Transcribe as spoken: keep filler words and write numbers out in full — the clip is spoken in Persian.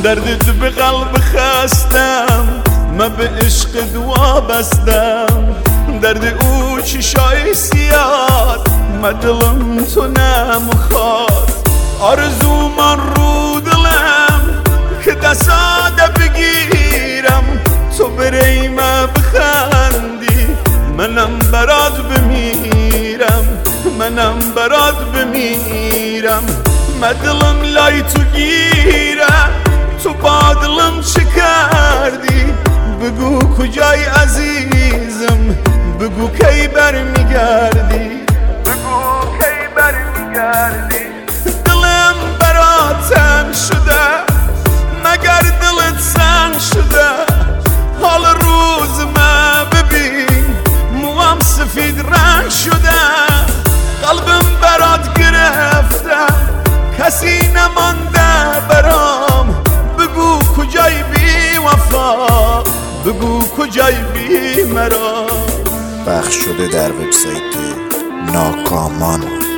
دردت به قلب خستم، من به عشق دعا بستم. درد او چشای سیاد، من دلم تو نمیخواد. آرزو من رو دلم که دستاده بگیرم، تو برای من بخندی منم برات بمیرم، منم برات بمیرم. من دلم لای تو گیره، تو با دلم چه کردی؟ بگو کجای عزیزم، بگو کی برمیگردی، بگو کی برمیگردی. دلم برات تنگ شده، مگر دلت سنگ شده؟ حال روز من ببین، موام سفید رنگ شده. قلبم برات گرفته، کسی نمانده برام. بگو کجای بی وفا، بگو کجای بی مرا. پخش شده در وبسایت ناکامان.